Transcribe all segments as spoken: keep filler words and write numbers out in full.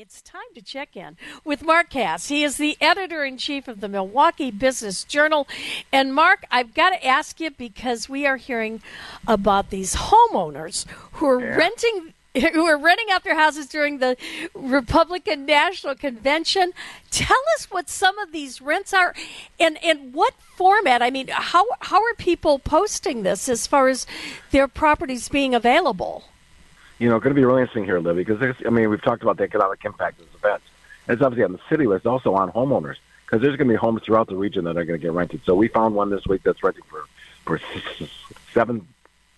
It's time to check in with Mark Kass. He is the editor-in-chief of the Milwaukee Business Journal. And, Mark, I've got to ask you because we are hearing about these homeowners who are yeah. renting who are renting out their houses during the Republican National Convention. Tell us what some of these rents are and, and what format. I mean, how how are people posting this as far as their properties being available? You know, going to be really interesting here, Libby, because, I mean, we've talked about the economic impact of this event. It's obviously on the city, but it's also on homeowners, because there's going to be homes throughout the region that are going to get rented. So we found one this week that's renting for, for seven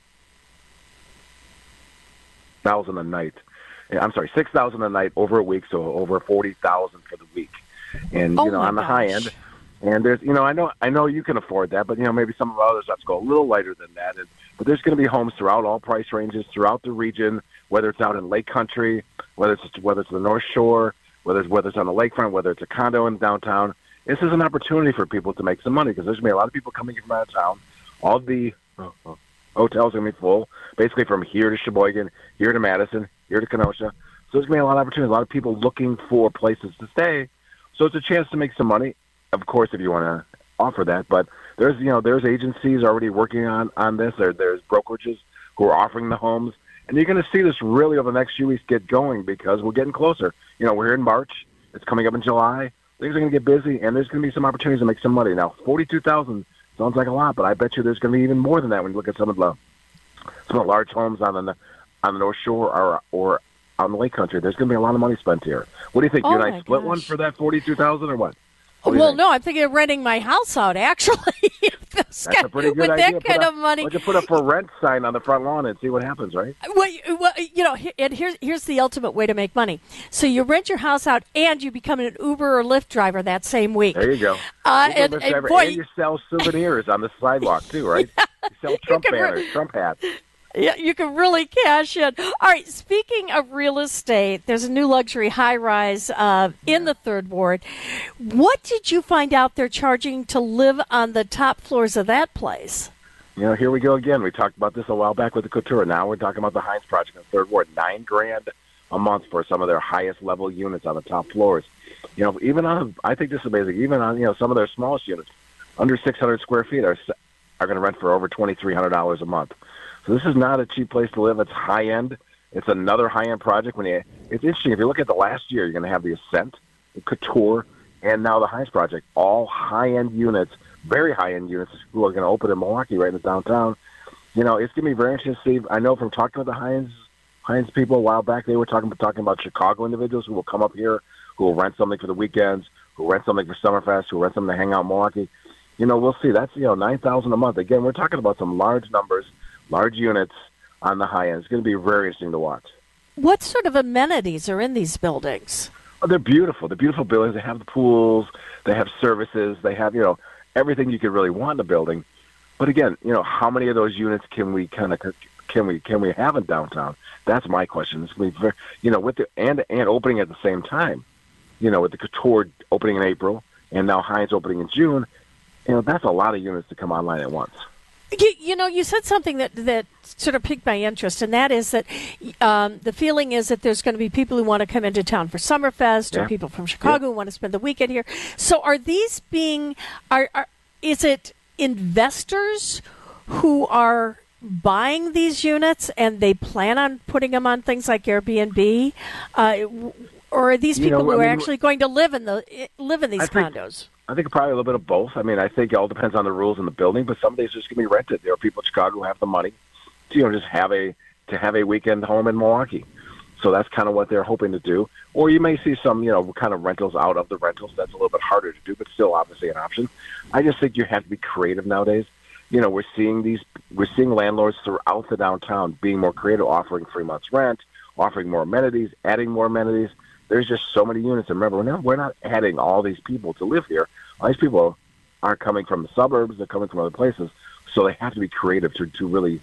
thousand a night. I'm sorry, six thousand a night over a week, so over forty thousand for the week. And, oh you know, on the gosh. high end, and there's, you know, I know I know you can afford that, but, you know, maybe some of our others have to go a little lighter than that. And, but there's going to be homes throughout all price ranges, throughout the region, whether it's out in Lake Country, whether it's whether it's the North Shore, whether it's, whether it's on the lakefront, whether it's a condo in downtown. This is an opportunity for people to make some money because there's going to be a lot of people coming from out of town. All the uh, hotels are going to be full, basically from here to Sheboygan, here to Madison, here to Kenosha. So there's going to be a lot of opportunities, a lot of people looking for places to stay. So it's a chance to make some money, of course, if you want to offer that. But there's, you know, there's agencies already working on, on this. There, there's brokerages who are offering the homes. And you're going to see this really over the next few weeks get going because we're getting closer. You know, we're here in March. It's coming up in July. Things are going to get busy, and there's going to be some opportunities to make some money. Now, forty-two thousand sounds like a lot, but I bet you there's going to be even more than that when you look at some of the some of the large homes on the on the North Shore or or on the Lake Country. There's going to be a lot of money spent here. What do you think? Oh you and I split gosh. one for that forty-two thousand or what? What well, think? no, I'm thinking of renting my house out, actually. That's a pretty good with idea. that kind put of money. We could put a for rent sign on the front lawn and see what happens, right? Well, you, well, you know, and here's here's the ultimate way to make money. So you rent your house out, and you become an Uber or Lyft driver that same week. There you go. Uh, Uber, and, Lyft and, driver, boy, and you sell souvenirs on the sidewalk too, right? You sell Trump can banners, re- Trump hats. Yeah, you can really cash in. All right, speaking of real estate, there's a new luxury high-rise uh, in the Third Ward. What did you find out they're charging to live on the top floors of that place? You know, here we go again. We talked about this a while back with the Couture. Now we're talking about the Heinz Project in the Third Ward. Nine grand a month for some of their highest-level units on the top floors. You know, even on, I think this is amazing, even on, you know, some of their smallest units, under six hundred square feet, are are going to rent for over twenty-three hundred dollars a month. So this is not a cheap place to live. It's high-end. It's another high-end project. When you, it's interesting. If you look at the last year, you're going to have the Ascent, the Couture, and now the Heinz Project, all high-end units, very high-end units who are going to open in Milwaukee right in the downtown. You know, it's going to be very interesting to see. I know from talking with the Heinz, Heinz people a while back, they were talking, talking about Chicago individuals who will come up here, who will rent something for the weekends, who will rent something for Summerfest, who will rent something to hang out in Milwaukee. You know, we'll see. That's, you know, nine thousand dollars a month. Again, we're talking about some large numbers, large units on the high end. It's going to be very interesting to watch. What sort of amenities are in these buildings? Oh, they're beautiful. They're beautiful buildings. They have the pools. They have services. They have, you know, everything you could really want in a building. But again, you know, how many of those units can we kind of can we can we have in downtown? That's my question. It's going to be very, you know, with the and and opening at the same time. You know, with the Couture opening in April and now Heinz opening in June. You know, that's a lot of units to come online at once. You, you know, you said something that, that sort of piqued my interest, and that is that um, the feeling is that there's going to be people who want to come into town for Summerfest Yeah. or people from Chicago Yeah. who want to spend the weekend here. So are these being, are, are is it investors who are buying these units and they plan on putting them on things like Airbnb? Uh, or are these You people know, who I are mean, actually going to live in the live in these I think- condos? I think probably a little bit of both. I mean, I think it all depends on the rules in the building, but some days it's going to be rented. There are people in Chicago who have the money to, you know, just have a to have a weekend home in Milwaukee. So that's kind of what they're hoping to do. Or you may see some, you know, kind of rentals out of the rentals. That's a little bit harder to do, but still obviously an option. I just think you have to be creative nowadays. You know, we're seeing these, we're seeing landlords throughout the downtown being more creative, offering three months rent, offering more amenities, adding more amenities. There's just so many units. And remember, we're not, we're not adding all these people to live here. All these people are coming from the suburbs. They're coming from other places. So they have to be creative to, to really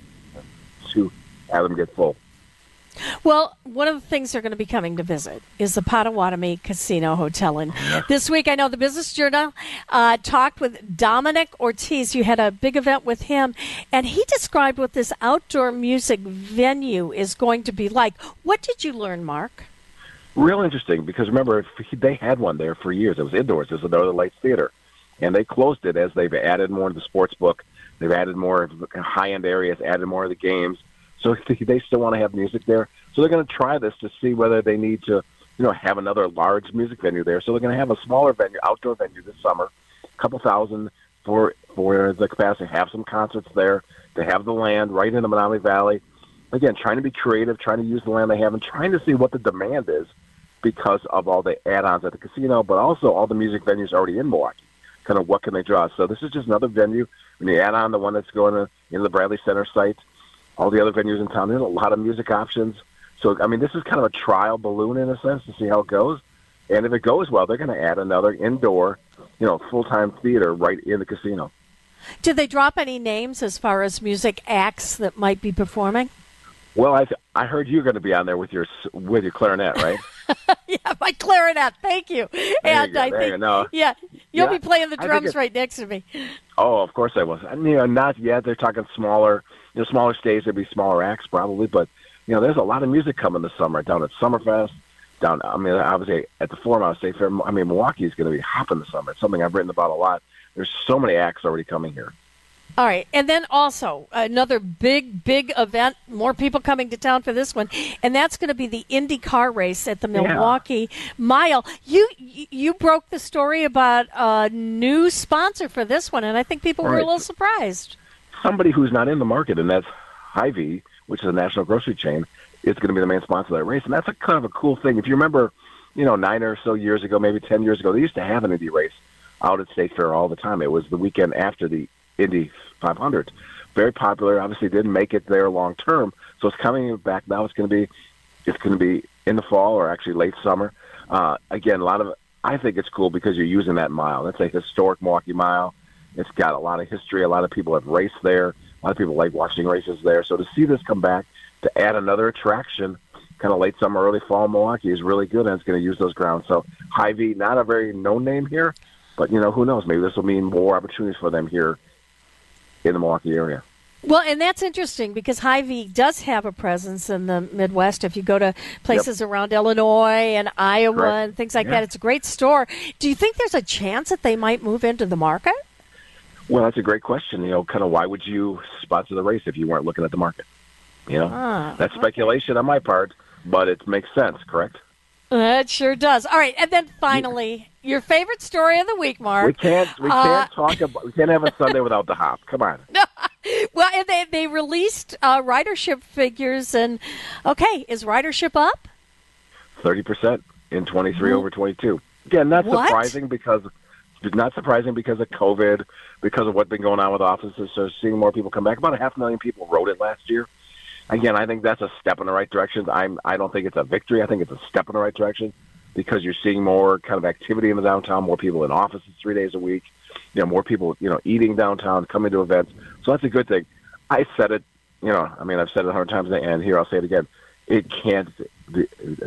to have them get full. Well, one of the things they're going to be coming to visit is the Potawatomi Casino Hotel. And this week, I know the Business Journal uh, talked with Dominic Ortiz. You had a big event with him, and he described what this outdoor music venue is going to be like. What did you learn, Mark? Real interesting because remember they had one there for years. It was indoors. It was the Northern Lights Theater, and they closed it as they've added more to the sports book. They've added more high-end areas, added more of the games. So they still want to have music there. So they're going to try this to see whether they need to, you know, have another large music venue there. So they're going to have a smaller venue, outdoor venue this summer, a couple thousand for for the capacity. Have some concerts there. They have the land right in the Menominee Valley. Again, trying to be creative, trying to use the land they have, and trying to see what the demand is because of all the add-ons at the casino, but also all the music venues already in Milwaukee. Kind of what can they draw? So this is just another venue. When you add on the one that's going to, in the Bradley Center site, all the other venues in town, there's a lot of music options. So, I mean, this is kind of a trial balloon in a sense to see how it goes. And if it goes well, they're going to add another indoor, you know, full-time theater right in the casino. Did they drop any names as far as music acts that might be performing? Well, I I heard you're going to be on there with your with your clarinet, right? Yeah, my clarinet. Thank you. There and you go, I there think, you know. yeah, you'll Yeah, be playing the I think drums it- right next to me. Oh, of course I was. I mean, you know, not yet. They're talking smaller, you know, smaller stage. There'd be smaller acts probably, but you know, there's a lot of music coming this summer down at Summerfest. Down, I mean, obviously at the Four Mile State Fair. I mean, Milwaukee is going to be hopping this summer. It's something I've written about a lot. There's so many acts already coming here. All right. And then also another big, big event, more people coming to town for this one, and that's going to be the Indy car race at the Milwaukee Mile. You you broke the story about a new sponsor for this one, and I think people were Right. a little surprised. Somebody who's not in the market, and that's Hy-Vee, which is a national grocery chain, is going to be the main sponsor of that race. And that's a kind of a cool thing. If you remember, you know, nine or so years ago, maybe ten years ago, they used to have an Indy race out at State Fair all the time. It was the weekend after the Indy five hundred. Very popular. Obviously didn't make it there long term. So it's coming back now. It's going to be it's going to be in the fall or actually late summer. Uh, again, a lot of I think it's cool because you're using that mile. That's a historic Milwaukee Mile. It's got a lot of history. A lot of people have raced there. A lot of people like watching races there. So to see this come back to add another attraction, kind of late summer, early fall Milwaukee is really good, and it's going to use those grounds. So Hy-Vee, not a very known name here, but you know who knows? Maybe this will mean more opportunities for them here in the Milwaukee area. Well, and that's interesting because Hy-Vee does have a presence in the Midwest. If you go to places yep. around Illinois and Iowa Correct. and things like yeah. that, it's a great store. Do you think there's a chance that they might move into the market? Well, that's a great question. You know, kind of why would you sponsor the race if you weren't looking at the market? You know, ah, that's speculation okay. on my part, but it makes sense, correct? It sure does. All right, and then finally, yeah. your favorite story of the week, Mark. We can't. We uh, can't talk about. We can't have a Sunday without the hop. Come on. Well, and they they released uh, ridership figures, and okay, is ridership up? Thirty percent in twenty-three over twenty-two. Again, not what? surprising because not surprising because of COVID, because of what's been going on with offices. So seeing more people come back. About a half million people rode it last year. Again, I think that's a step in the right direction. I'm, I don't think it's a victory. I think it's a step in the right direction because you're seeing more kind of activity in the downtown, more people in offices three days a week, you know, more people, you know, eating downtown, coming to events. So that's a good thing. I said it, you know, I mean, I've said it a hundred times, and here I'll say it again. It can't be,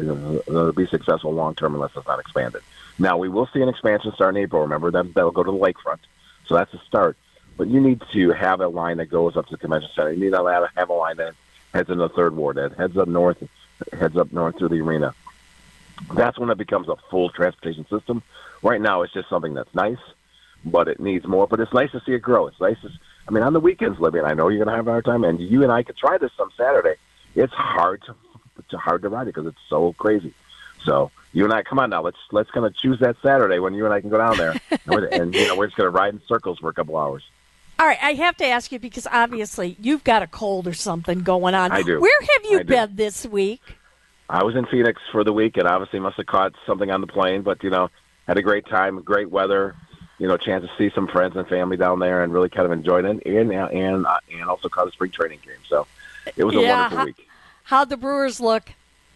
uh, be successful long-term unless it's not expanded. Now, we will see an expansion start in April. Remember, that, that'll go to the lakefront. So that's a start. But you need to have a line that goes up to the convention center. You need to have a line that heads into the third ward, that heads up north, heads up north through the arena. That's when it becomes a full transportation system. Right now, it's just something that's nice, but it needs more. But it's nice to see it grow. It's nice to, I mean, on the weekends, Libby, and I know you're going to have a hard time, and you and I could try this some Saturday. It's hard to, it's hard to ride it because it's so crazy. So you and I, come on now, let's let's kind of choose that Saturday when you and I can go down there, and, we're, and you know we're just going to ride in circles for a couple hours. All right, I have to ask you because obviously you've got a cold or something going on. I do. Where have you I been do. this week? I was in Phoenix for the week, and obviously must have caught something on the plane, but, you know, had a great time, great weather, you know, chance to see some friends and family down there and really kind of enjoyed it, and and, uh, and also caught a spring training game. So it was a yeah, wonderful how, week. How'd the Brewers look?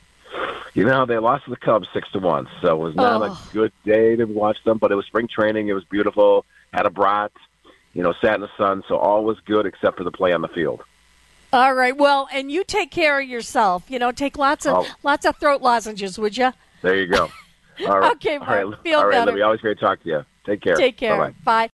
You know, they lost to the Cubs six to one, so it was not oh. a good day to watch them, but it was spring training. It was beautiful, had a brat. You know, sat in the sun, so all was good except for the play on the field. All right. Well, and you take care of yourself. You know, take lots of oh. lots of throat lozenges, would you? There you go. All right. Okay, Mark. All right. Feel all right, better. Libby, always great to talk to you. Take care. Take care. Bye-bye. Bye.